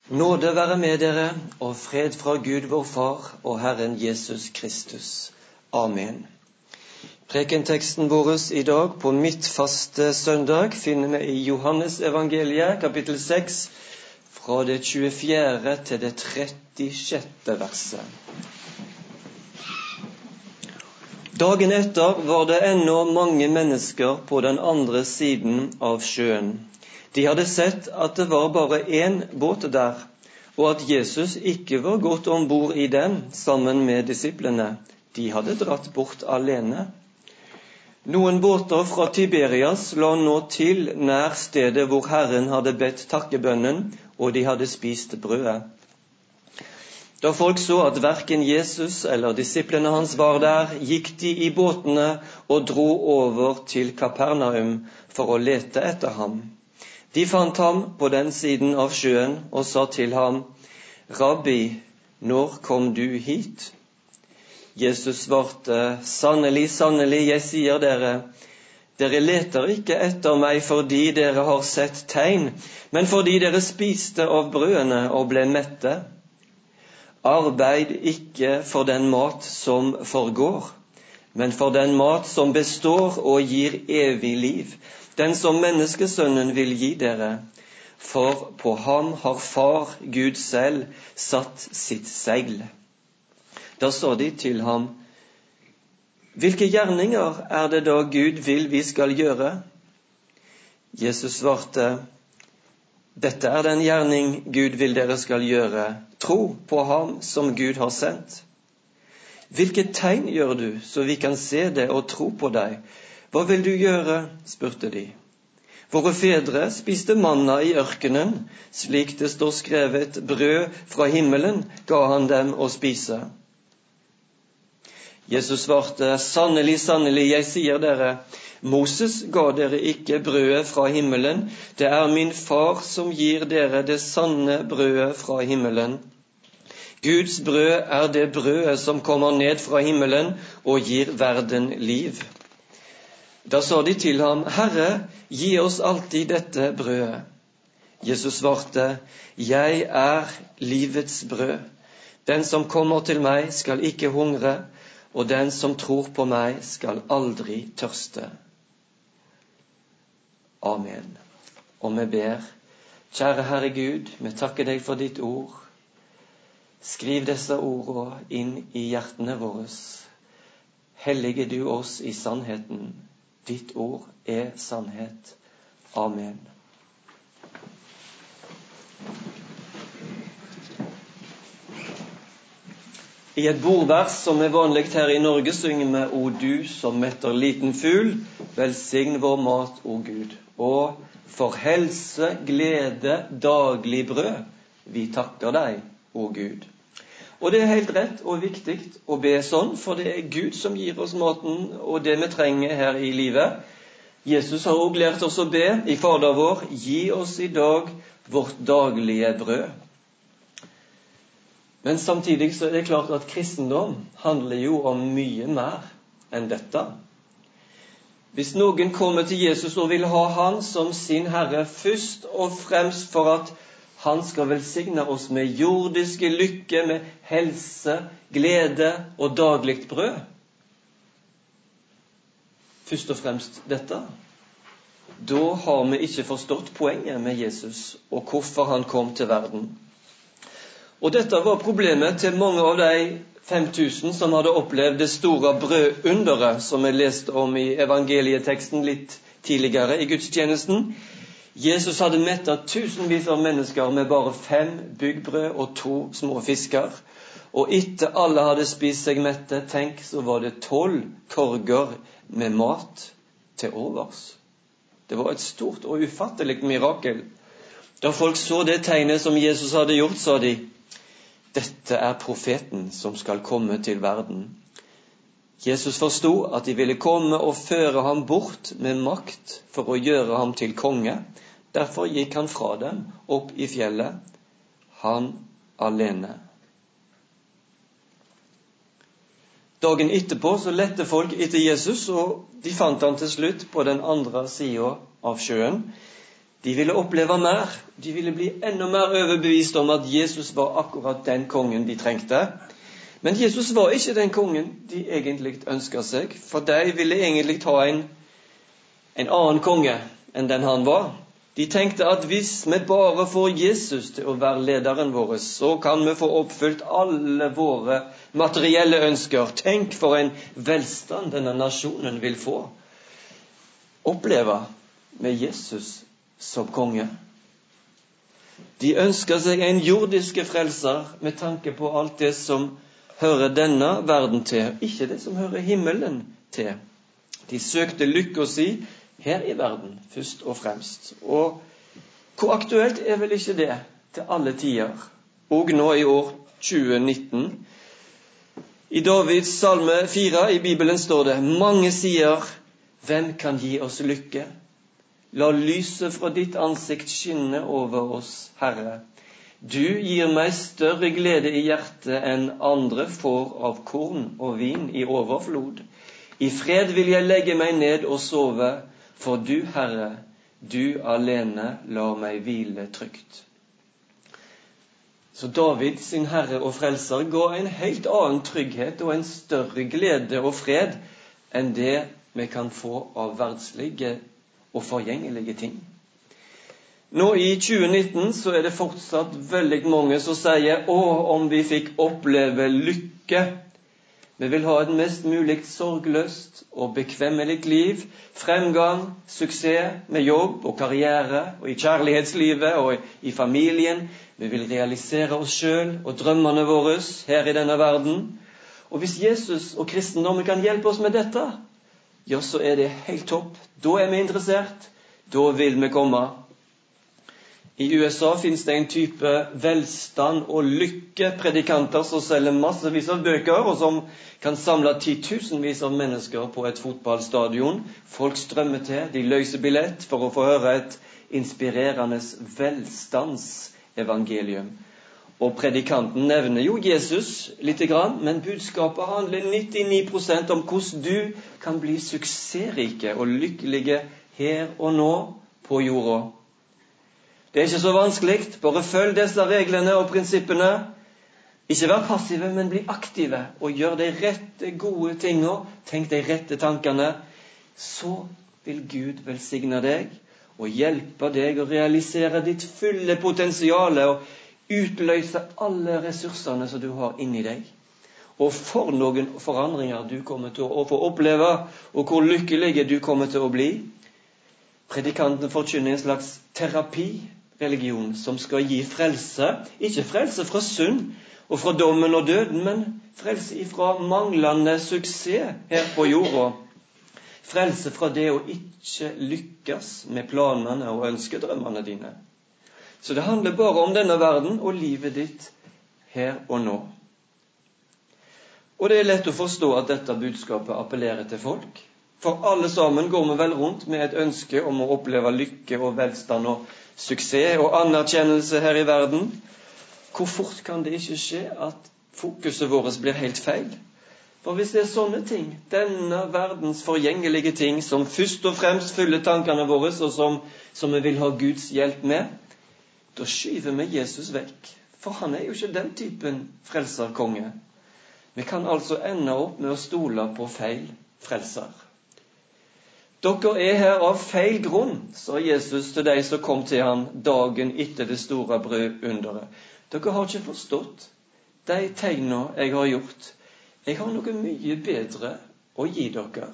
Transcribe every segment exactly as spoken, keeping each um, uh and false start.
Nåde være med dere, og fred fra Gud vår Far og Herren Jesus Kristus. Amen. Prekenteksten vår i dag på midtfaste søndag finner vi i Johannes evangeliet, kapittel seks, fra det tjuefjerde til det trettisjette verset. Dagen etter var det ennå mange mennesker på den andre siden av sjøen. De hadde sett at det var bare én båt der, og at Jesus ikke var gått ombord i den sammen med disiplene. De hadde dratt bort alene. Noen båter fra Tiberias la nå til nær stedet hvor Herren hadde bedt takkebønnen, og de hadde spist brødet. Da folk så at hverken Jesus eller disiplene hans var der, gikk de i båtene og dro over til Kapernaum for å lete etter ham. De fant ham på den siden av sjøen og sa til ham: «Rabbi, når kom du hit?» Jesus svarte: «Sannelig, sannelig, jeg sier dere, dere leter ikke etter meg fordi dere har sett tegn, men fordi dere spiste av brødene og ble mette. Arbeid ikke for den mat som forgår, men for den mat som består og gir evig liv, den som menneskesønnen vil gi dere, for på ham har Far, Gud selv, satt sitt segl.» Da sa de til ham: «Hvilke gjerninger er det da Gud vil vi skal gjøre?» Jesus svarte: «Dette er den gjerning Gud vil dere skal gjøre, tro på ham som Gud har sendt. Hvilket tegn gjør du, så vi kan se det og tro på deg? Hva vil du gjøre?» spurte de. «Våre fedre spiste manna i ørkenen, slik det står skrevet, brød fra himmelen ga han dem å spise.» Jesus svarte: «Sannelig, sannelig, jeg sier dere, Moses ga dere ikke brødet fra himmelen, det er min Far som gir dere det sanne brødet fra himmelen. Guds brød er det brødet som kommer ned fra himmelen og gir verden liv.» Da sa de til ham: «Herre, gi oss alltid dette brødet.» Jesus svarte: «Jeg er livets brød. Den som kommer til meg skal ikke hungre, og den som tror på meg skal aldri tørste.» Amen. Og vi ber: Kjære Herre Gud, vi takker deg for ditt ord. Skriv disse ordene inn i hjertene våre. Hellige du oss i sannheten. Ditt ord er sannhet. Amen. I et bordvers som er vanlig her i Norge synger vi: «O du som metter liten fugl, velsign vår mat, o Gud. Og for helse, glede, daglig brød, vi takker deg, o Gud.» Og det er helt rett og viktig å be sånn, for det er Gud som gir oss maten og det vi trenger her i livet. Jesus har også lært oss å be i Fader vår: «Gi oss i dag vårt daglige brød.» Men samtidig så er det klart at kristendom handler jo om mye mer enn dette. Hvis noen kommer til Jesus og vil ha han som sin Herre, først og fremst for at han skal velsigne oss med jordiske lykke, med helse, glede og dagligt brød, først og fremst dette, da har vi ikke forstått poenget med Jesus og hvorfor han kom til verden. Og dette var problemet til mange av de fem tusen som hadde opplevd det store brødunderet som vi leste om i evangelieteksten litt tidligere i gudstjenesten. Jesus hadde mettet tusenvis av mennesker med bare fem byggbrød og to små fisker. Og etter alle hadde spist seg mette, tenk, så var det tolv korger med mat til overs. Det var et stort og ufattelig mirakel. Da folk så det tegnet som Jesus hadde gjort, sa de: «Dette er profeten som skal komme til verden.» Jesus forstod at de ville komme og føre ham bort med makt for å gjøre ham til konge. Derfor gikk han fra dem opp i fjellet, han alene. Dagen etterpå så lette folk etter Jesus, og de fant han til slutt på den andre siden av sjøen. De ville oppleve mer. De ville bli enda mer overbevist om at Jesus var akkurat den kongen de trengte. Men Jesus var ikke den kongen de egentlig ønsket seg, for de ville egentlig ha en, en annen konge enn den han var. De tenkte at hvis vi bare får Jesus til å være lederen vår, så kan vi få oppfylt alle våre materielle ønsker. Tenk for en velstand denne nasjonen vil få. Oppleve med Jesus som konge. De ønsker seg en jordiske frelser med tanke på alt det som hører denne verden til, ikke det som hører himmelen til. De søkte lykke å si her i verden, først og fremst. Og hvor aktuelt er vel ikke det til alle tider? Og nå i år tjue nitten. I Davids salme fire i Bibelen står det: mange sier, hvem kan gi oss lykke? La lyset fra ditt ansikt skinne over oss, Herre. Du gir meg større glede i hjertet enn andre får av korn og vin i overflod. I fred vil jeg legge meg ned og sove, for du, Herre, du alene lar meg hvile trygt. Så David, sin Herre og Frelser, ga en helt annen trygghet og en større glede og fred enn det vi kan få av verdslige og forgjengelige ting. Nå i tjue nitten så er det fortsatt veldig mange som sier: å, om vi fikk oppleve lykke. Vi vil ha et mest mulig sorgløst og bekvemmelig liv, fremgang, suksess med jobb og karriere, og i kjærlighetslivet og i familien. Vi vil realisere oss selv og drømmene våre her i denne verden. Og hvis Jesus og kristendommen kan hjelpe oss med dette, ja, så er det helt topp. Da er vi interessert. Da vil vi komme. I U S A finnes det en type velstand og lykke-predikanter som selger massevis av bøker, og som kan samle titusenvis av mennesker på et fotballstadion. Folk strømmer til, de løser billett for å få høre et inspirerende velstandsevangelium. Og predikanten nevner jo Jesus litt grann, men budskapet handler nittini prosent om hvordan du kan bli suksessrike og lykkelige her og nå på jorda. Det er ikke så vanskelig, bare følg disse reglene og prinsippene. Ikke vær passive, men bli aktive, og gjør de rette gode tingene, tenk de rette tankene. Så vil Gud velsigne deg og hjelpe deg å realisere ditt fulle potensial og utløse alle ressursene som du har inni deg. Og for noen forandringer du kommer til å få oppleve, og hvor lykkelige du kommer til å bli. Predikanten forkynner en slags terapireligion som skal gi frelse, ikke frelse fra synd og fra dommen og døden, men frelse ifra manglende suksess her på jorda. Frelse fra det å ikke lykkes med planene og ønskedrømmene dine. Så det handler bare om denne verden og livet ditt her og nå. Og det er lett å forstå at dette budskapet appellerer til folk. For alle sammen går vi vel rundt med et ønske om å oppleve lykke og velstand og suksess og anerkjennelse her i verden. Hvor fort kan det ikke skje at fokuset vårt blir helt feil? For hvis det er sånne ting, denne verdens forgjengelige ting, som først og fremst fyller tankene våre, og som, som vi vil ha Guds hjelp med, da skyver vi Jesus vekk. For han er jo ikke den typen frelserkonge. Vi kan altså ende opp med å stole på feil frelser. Dere er her av feil grunn, sa Jesus til de som kom til han dagen etter det store brødunderet. Dere har ikke forstått de tegnene jeg har gjort. Jeg har noe mye bedre å gi dere.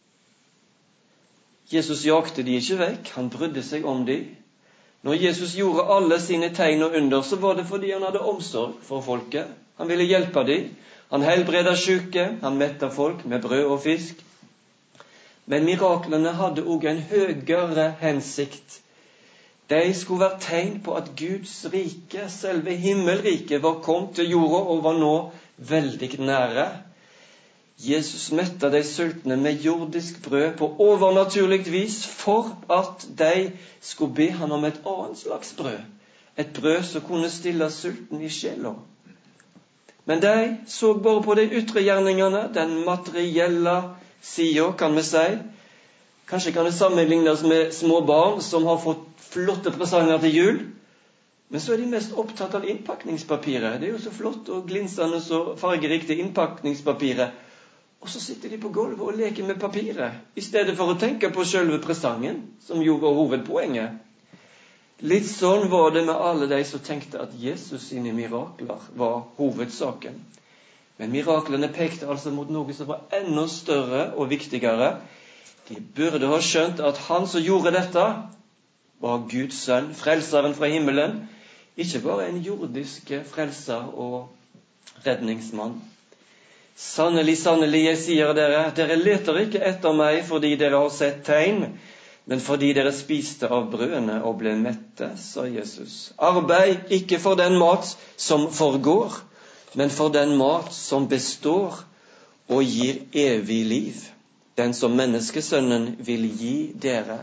Jesus jakte de ikke vekk, han brydde seg om de. Når Jesus gjorde alle sine tegn og under, så var det fordi han hadde omsorg for folket. Han ville hjelpe dem. Han helbreda syke, han metta folk med brød og fisk. Men miraklene hadde også en høyere hensikt. De skulle være tegn på at Guds rike, selve himmelriket, var kommet til jorda og var nå veldig nære. Jesus metta de sultne med jordisk brød på overnaturlig vis for at de skulle be han om et annet slags brød. Et brød som kunne stille sulten i sjela. Men de så bare på de ytre gjerningene, den materielle sida, kan vi si. Kanskje kan det sammenlignes med små barn som har fått flotte presanger til jul, men så er de mest opptatt av innpakningspapiret. Det er jo så flott og glinsende og fargerikt det innpakningspapiret. Og så sitter de på gulvet og leker med papiret, i stedet for å tenke på selve presangen, som jo var hovedpoenget. Litt sånn var det med alle de som tenkte at Jesus sine mirakler var hovedsaken. Men miraklene pekte altså mot noe som var enda større og viktigere. De burde ha skjønt at han som gjorde dette, var Guds sønn, frelseren fra himmelen, ikke bare en jordisk frelser og redningsmann. Sannelig, sannelig, jeg sier dere, dere leter ikke etter meg fordi dere har sett tegn, men fordi dere spiste av brødene og ble mette, sa Jesus. Arbeid ikke for den mat som forgår, men for den mat som består og gir evig liv, den som menneskesønnen vil gi dere.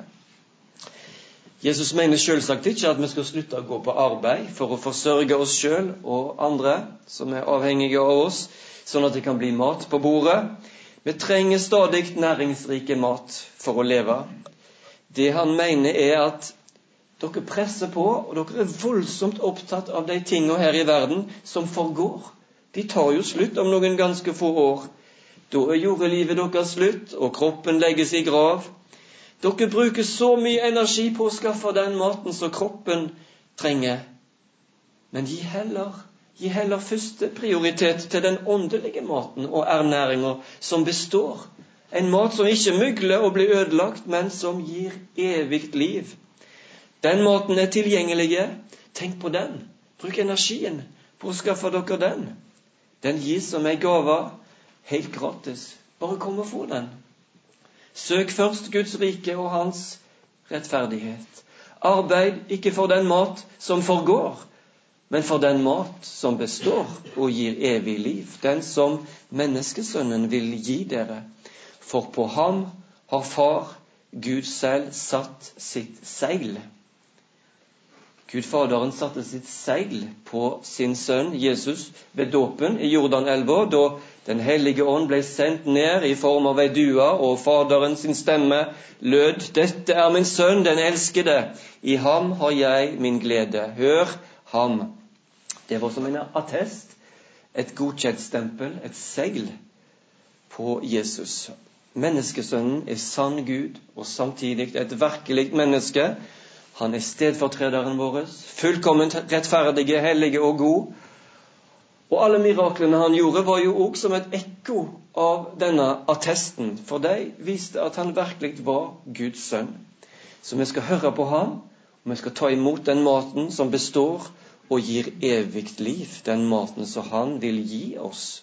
Jesus mener selvsagt ikke at vi skal slutte å gå på arbeid for å forsørge oss selv og andre som er avhengige av oss, sånn at det kan bli mat på bordet. Vi trenger stadig næringsrike mat for å leve. Det han mener er at dere presser på, og dere er voldsomt opptatt av de tingene her i verden som forgår. De tar jo slutt om noen ganske få år. Da er jordelivet deres slutt, og kroppen legges i grav. Dere bruker så mye energi på å skaffe den maten som kroppen trenger. Men gi heller, gi heller første prioritet til den åndelige maten og ernæringen som består. En mat som ikke mygler og blir ødelagt, men som gir evigt liv. Den maten er tilgjengelig. Tenk på den. Bruk energien på å skaffe dere den. Den gis som en gave, helt gratis. Bare kom og få den. Søk først Guds rike og hans rettferdighet. Arbeid ikke for den mat som forgår, men for den mat som består og gir evig liv, den som menneskesønnen vil gi dere. For på ham har far, Gud selv, satt sitt seil. Gud Faderen satte sitt seil på sin sønn Jesus ved dåpen i Jordanelva, da den hellige ånd ble sendt ned i form av ei due, og Faderen sin stemme lød: Dette er min sønn, den elskede, i ham har jeg min glede. Hør ham. Det var som en attest, et godkjentstempel, et seil på Jesus. Menneskesønnen er sann Gud og samtidig et virkelig menneske. Han er stedfortrederen vår, fullkomment rettferdige, hellige og god. Og alle miraklene han gjorde var jo også som et ekko av denne attesten, for de viste at han virkelig var Guds sønn. Så vi skal høre på ham, og vi skal ta imot den maten som består og gir evigt liv, den maten som han vil gi oss.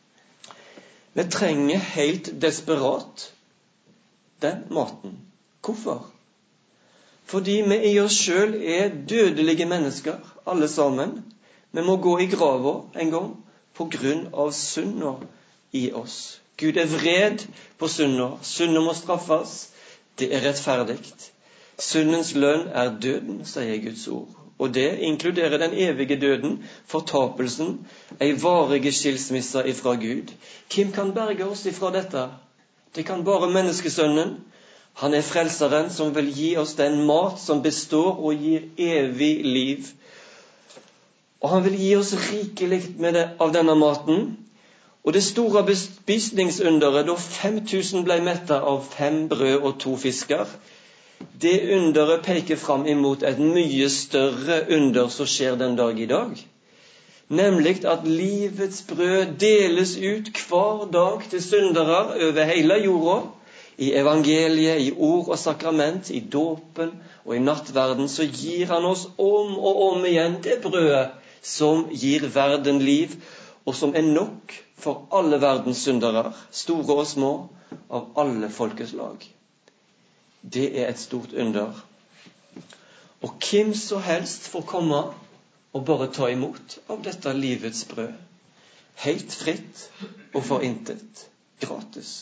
Vi trenger helt desperat den maten. Hvorfor? Fordi vi i oss selv er dødelige mennesker, alle sammen. Vi må gå i grava en gang på grunn av synda i oss. Gud er vred på synda. Synda må straffes. Det er rettferdig. Syndens lønn er døden, sier Guds ord. Og det inkluderer den evige døden, fortapelsen, ei varige skilsmisse ifra Gud. Hvem kan berge oss ifra dette? Det kan bare menneskesønnen. Han er frelseren som vil gi oss den mat som består og gir evig liv. Og han vil gi oss rikelig med det, av denne maten. Og det store bespisningsunderet, da fem tusen ble mettet av fem brød og to fisker, det underet peker fram imot et mye større under som skjer den dag i dag. Nemlig at livets brød deles ut hver dag til syndere over hele jorda. I evangeliet, i ord og sakrament, i dåpen og i nattverden, så gir han oss om og om igjen det brødet som gir verden liv, og som er nok for alle verdens syndere, store og små, av alle folkeslag. Det er et stort under. Og hvem som helst får komme og bare ta imot av dette livets brød. Helt fritt og for intet. Gratis.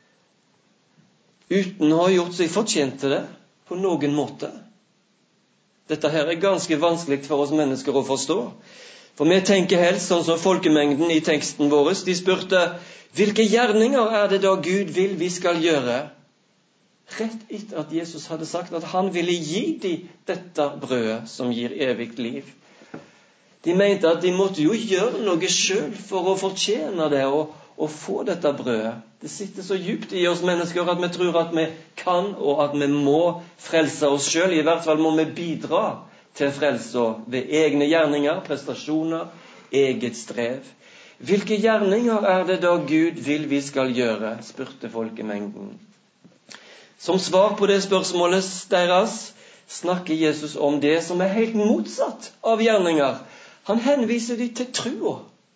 Uten å ha gjort seg fortjent til det på noen måte. Dette her er ganske vanskelig for oss mennesker å forstå. For vi tenker helst sånn som folkemengden i teksten vår. De spurte, hvilke gjerninger er det da Gud vil vi skal gjøre? rett etter at Jesus hadde sagt at han ville gi dem dette brødet som gir evigt liv. De mente at de måtte jo gjøre noe selv for å fortjene det og, og få dette brødet. Det sitter så djupt i oss mennesker at vi tror at vi kan og at vi må frelse oss selv. I hvert fall må vi bidra til frelse ved egne gjerninger, prestasjoner, eget strev. Hvilke gjerninger er det da Gud vil vi skal gjøre, spurte folkemengden. Som svar på det spørsmålet deres snakker Jesus om det som er helt motsatt av gjerninger. Han henviser dem til troa.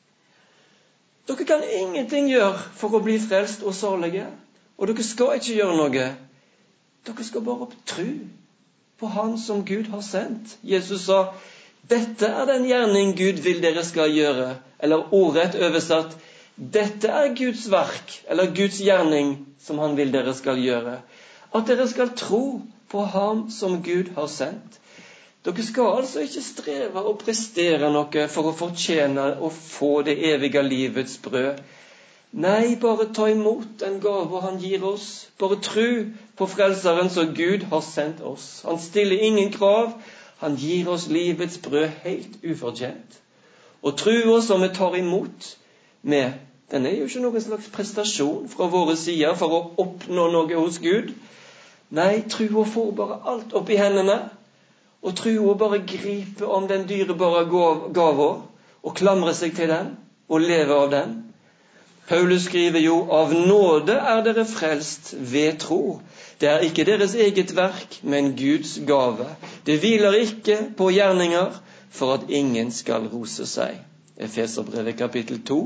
Dere kan ingenting gjøre for å bli frelst og salige, og dere skal ikke gjøre noe. Dere skal bare tro på Han som Gud har sendt. Jesus sa, dette er den gjerning Gud vil dere skal gjøre, eller ordrett oversatt, dette er Guds verk, eller Guds gjerning som Han vil dere skal gjøre. At dere skal tro på Ham som Gud har sendt. Dere skal altså ikke streve og prestere noe for å fortjene og få det evige livets brød. Nei, bare ta imot den gave Han gir oss. Bare tro på frelseren som Gud har sendt oss. Han stiller ingen krav. Han gir oss livets brød helt ufortjent. Og troa som vi tar imot med, den er jo ikke noen slags prestasjon fra våre sider for å oppnå noe hos Gud. Nei, troa får bare alt opp i hendene. Og troa bare gripe om den dyrebare gaven og klamre seg til den og leve av den. Paulus skriver jo, av nåde er dere frelst ved tro. Det er ikke deres eget verk, men Guds gave. Det hviler ikke på gjerninger for at ingen skal rose seg. Efeserbrevet kapittel to.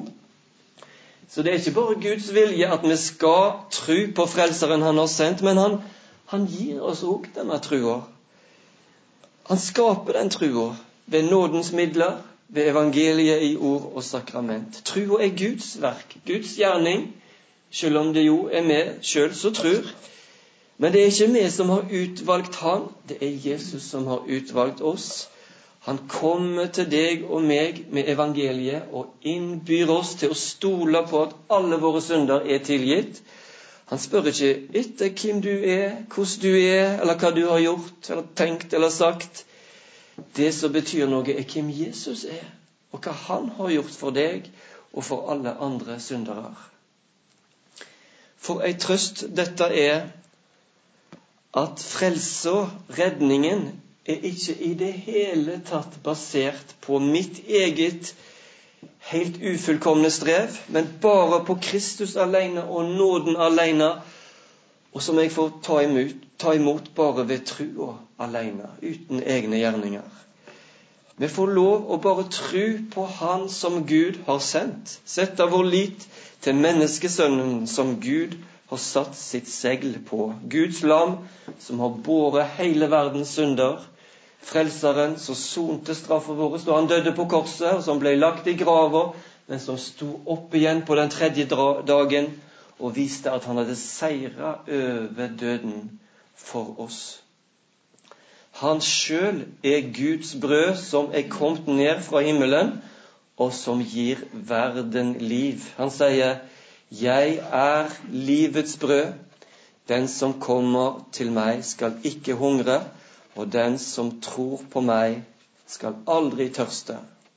Så det er ikke bare Guds vilje at vi skal tro på frelseren Han har sendt, men han, han gir oss også denne troa. Han skaper den troa ved nådens midler, ved evangeliet i ord og sakrament. Troa er Guds verk, Guds gjerning, selv om det jo er vi selv som tror. Men det er ikke vi som har utvalgt Han, det er Jesus som har utvalgt oss. Han kommer til deg og meg med evangeliet og innbyr oss til å stole på at alle våre synder er tilgitt. Han spør ikke etter hvem du er, hvordan du er, eller hva du har gjort, eller tenkt, eller sagt. Det som betyr noe er hvem Jesus er, og hva Han har gjort for deg, og for alle andre syndere. For ei trøst dette er, at frelse og redningen er ikke i det hele tatt basert på mitt eget helt ufullkomne strev, men bare på Kristus alene og nåden alene, og som jeg får ta imot, ta imot bare ved troa alene, uten egne gjerninger. Vi får lov å bare tro på Han som Gud har sendt, sette vår lit til menneskesønnen som Gud har satt sitt segl på, Guds lam som har båret hele verdens synder, frelseren som sonte straffen vår da Han døde på korset, og som ble lagt i graven, men som sto opp igjen på den tredje dagen og viste at Han hadde seiret over døden for oss. Han selv er Guds brød som er kommet ned fra himmelen, og som gir verden liv. Han sier, jeg er livets brød. Den som kommer til meg skal ikke hungre, og den som tror på meg skal aldri tørste.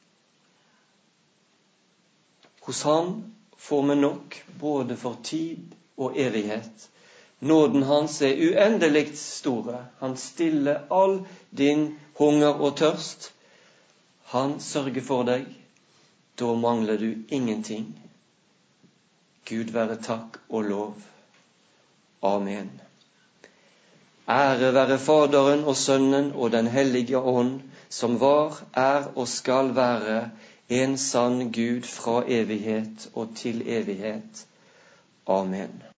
Hos Han får vi nok både for tid og evighet. Nåden Hans er uendelig store. Han stiller all din hunger og tørst. Han sørger for deg. Da mangler du ingenting. Gud være takk og lov. Amen. Ære være Faderen og Sønnen og den hellige ånd, som var, er og skal være en sann Gud fra evighet og til evighet. Amen.